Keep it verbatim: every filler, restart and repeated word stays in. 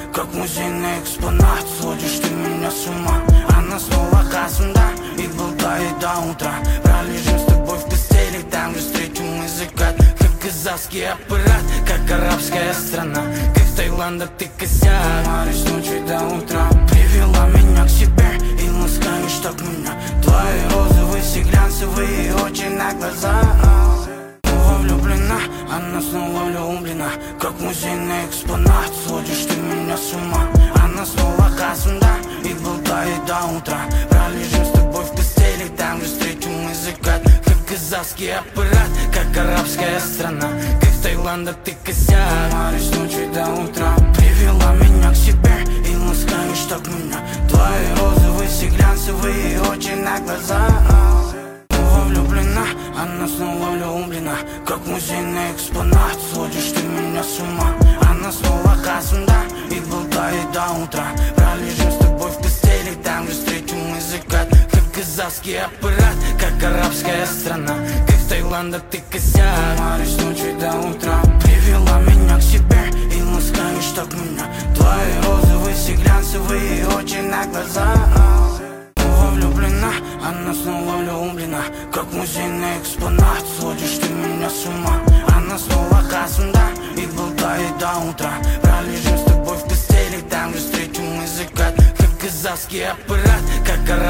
как музейный экспонат. Сводишь ты меня с ума. Она снова космда и болтает до утра. Пролежим с тобой в постели, там же встретим мы закат. Как казахский аппарат, как арабская страна, как Таиланда ты косяк. Море с ночи до утра. Привела меня к себе и ласкаешь так меня. Твои розовые, глянцевые очи на глаза. Снова влюблена, она снова влюблена, как музейный экспонат. Сводишь ты меня с ума. Она снова космда и болтает до утра. Пролежим с тобой в постели, там же встретим мы закат. Как казахский аппарат, как арабская страна, как Таиланда ты косяк. Море с ночи до утра. Привела меня к себе и ласкаешь так меня. Твои розовые, глянцевые очи на глаза. Снова влюблена, она снова влюблена, как музейный экспонат. Сводишь ты меня с ума. Она снова космда и болтает до утра. Пролежим с тобой в постели, там же встретим мы закат. Как казахский аппарат, как арабская страна, как Таиланда ты косяк. Море с ночи до утра. Привела меня к себе и ласкаешь так меня. Твои розовые, глянцевые очи на глаза. Снова влюблена, она снова влюблена, как музейный экспонат. Сводишь ты меня с ума. Она снова космда и болтает до утра. Пролежим с тобой в постели, там же встретим мы закат. Как казахский аппарат, как арабская